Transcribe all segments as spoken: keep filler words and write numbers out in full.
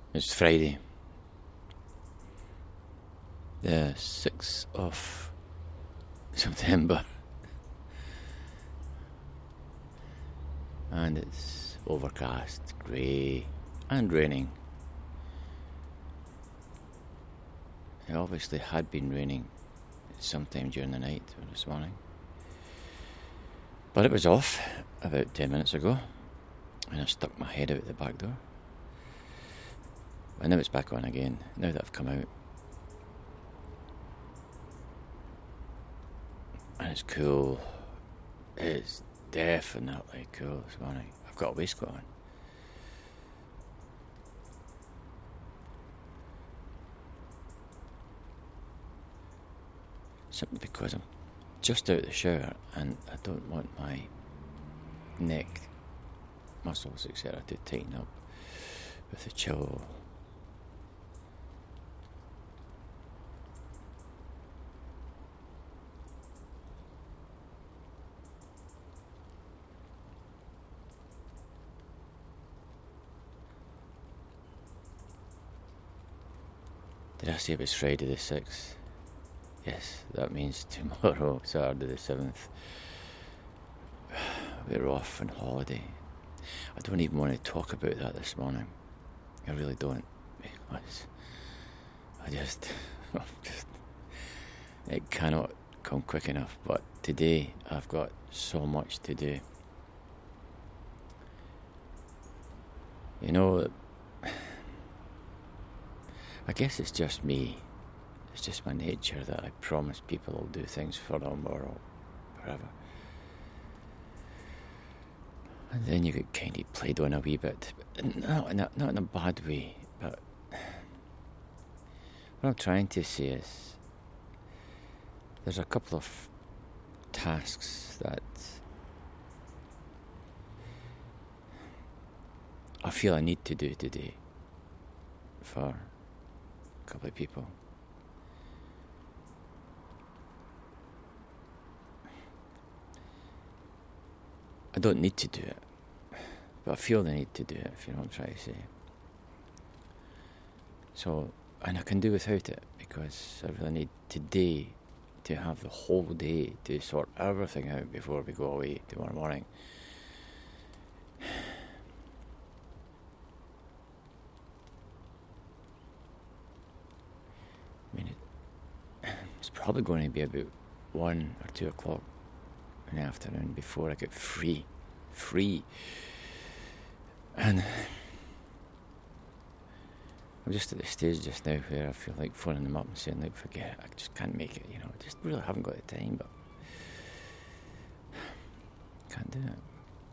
It's Friday, the sixth of September, and it's overcast, grey, and raining. It obviously had been raining sometime during the night or this morning, but it was off about ten minutes ago, and I stuck my head out the back door. And now it's back on again, now that I've come out. And it's cool. It's definitely cool this morning. I've got a waistcoat on. Simply because I'm just out of the shower and I don't want my neck muscles, et cetera to tighten up with the chill. Did I say it was Friday the sixth? Yes, that means tomorrow, Saturday the seventh, we're off on holiday. I don't even want to talk about that this morning. I really don't. Because I just, just, it cannot come quick enough. But today I've got so much to do. You know, I guess it's just me. It's just my nature that I promise people I'll do things for them or forever. And then you get kind of played on a wee bit. Not in a, not in a bad way, but what I'm trying to say is there's a couple of tasks that I feel I need to do today for a couple of people. I don't need to do it, but I feel the need to do it, if you know what I'm trying to say. So, and I can do without it, because I really need today to have the whole day to sort everything out before we go away tomorrow morning. I mean, it, it's probably going to be about one or two o'clock in the afternoon before I get free. Free. And I'm just at the stage just now where I feel like phoning them up and saying, like, forget it, I just can't make it, you know, I just really haven't got the time, but can't do it.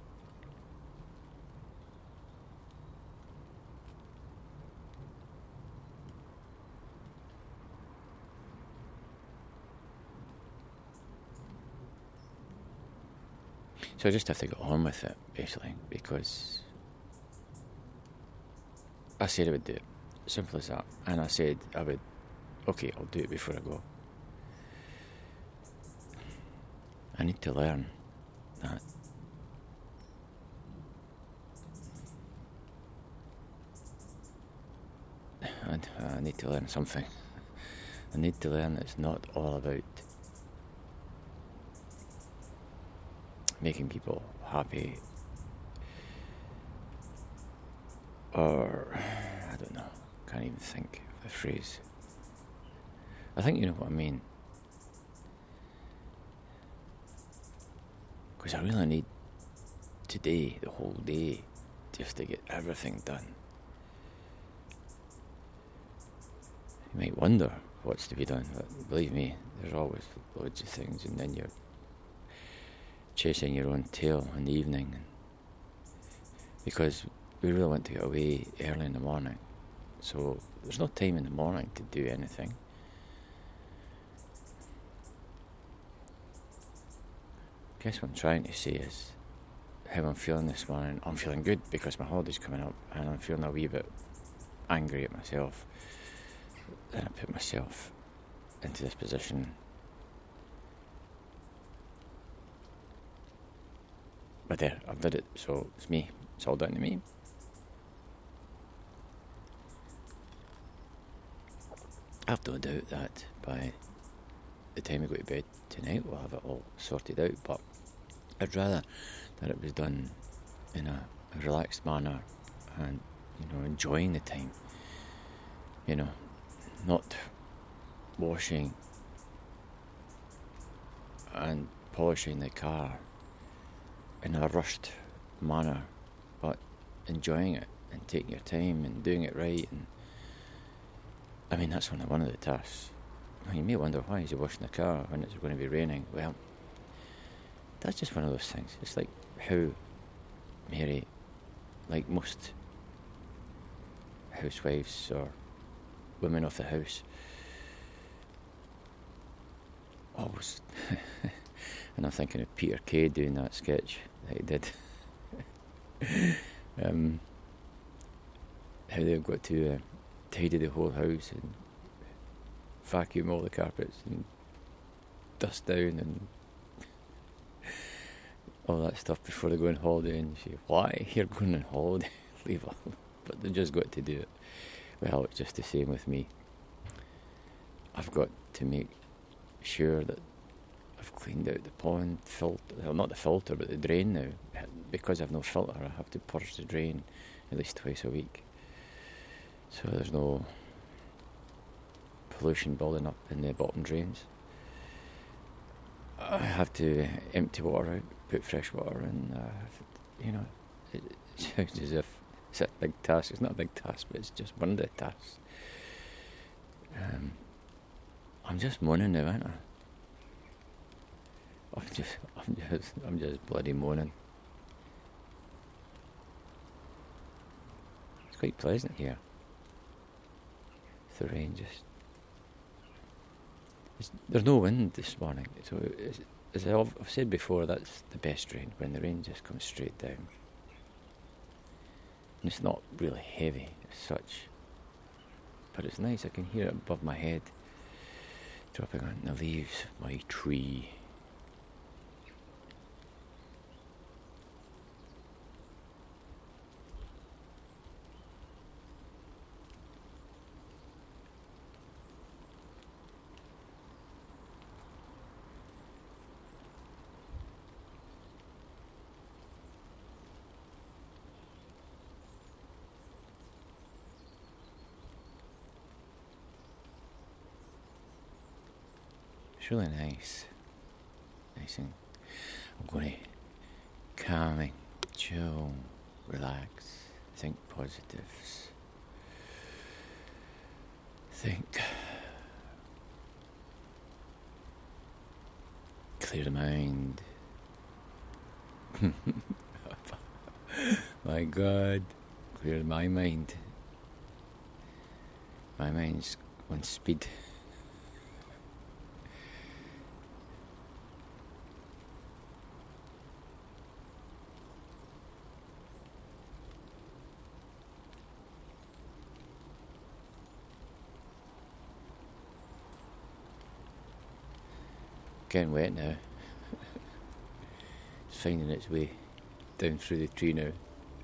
So I just have to get on with it, basically, because I said I would do it. Simple as that. And I said I would, okay, I'll do it before I go. I need to learn that and I need to learn something. I need to learn that it's not all about making people happy, or I don't know, can't even think of a phrase. I think you know what I mean, because I really need today, the whole day, just to get everything done. You might wonder what's to be done, but believe me, there's always loads of things, and then you're chasing your own tail in the evening, because we really want to get away early in the morning, so there's no time in the morning to do anything. I guess what I'm trying to say is how I'm feeling this morning. I'm feeling good because my holiday's coming up, and I'm feeling a wee bit angry at myself that I put myself into this position. But there, I've did it, so it's me. It's all down to me. I've no doubt that by the time we go to bed tonight we'll have it all sorted out, but I'd rather that it was done in a, a relaxed manner and, you know, enjoying the time, you know, not washing and polishing the car in a rushed manner, but enjoying it and taking your time and doing it right. And I mean, that's only one of the tasks. You may wonder, why is he washing the car when it's going to be raining? Well, that's just one of those things. It's like how Mary, like most housewives or women of the house, always, and I'm thinking of Peter Kay doing that sketch that he did, um, how they've got to uh, tidy the whole house and vacuum all the carpets and dust down and all that stuff before they go on holiday. And she, why? You're going on holiday, leave off. But they just got to do it. Well, it's just the same with me. I've got to make sure that I've cleaned out the pond filter, well, not the filter but the drain now. Because I've no filter, I have to purge the drain at least twice a week, so there's no pollution building up in the bottom drains. I have to empty water out, put fresh water in. Uh, you know, it, it sounds as if it's a big task. It's not a big task, but it's just one of the tasks. Um, I'm just moaning now, aren't I? I'm just, I'm just, I'm just bloody moaning. It's quite pleasant here. The rain just. It's, there's no wind this morning, so it's, as I've, I've said before, that's the best rain, when the rain just comes straight down. And it's not really heavy as such, but it's nice. I can hear it above my head, dropping on the leaves of my tree. It's really nice. Nice and I'm going to calming, chill, relax, think positives. Think. Clear the mind. My God, clear my mind. My mind's on speed. Getting wet now. It's finding its way down through the tree now.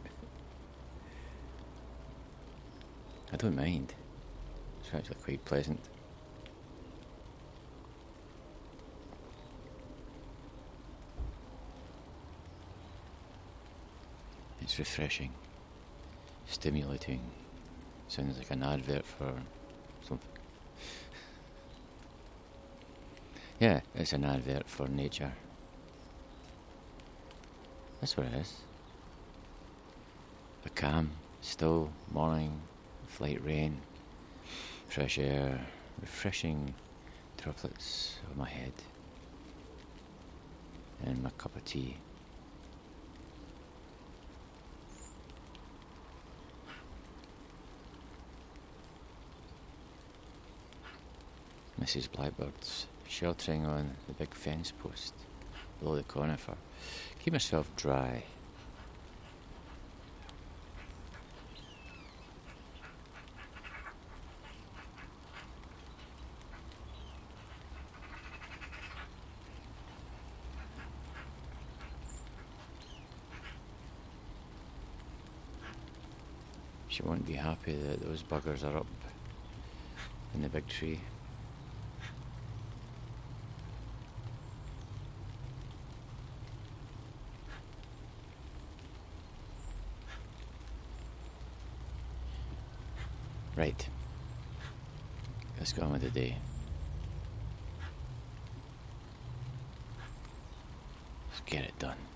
I don't mind. It's actually quite pleasant. It's refreshing, stimulating. Sounds like an advert for something. Yeah, it's an advert for nature. That's what it is. A calm, still morning, light rain, fresh air, refreshing droplets on my head, and my cup of tea. Missus Blackbird's sheltering on the big fence post below the conifer. Keep myself dry. She won't be happy that those buggers are up in the big tree. Right. Let's go on with the day. Let's get it done.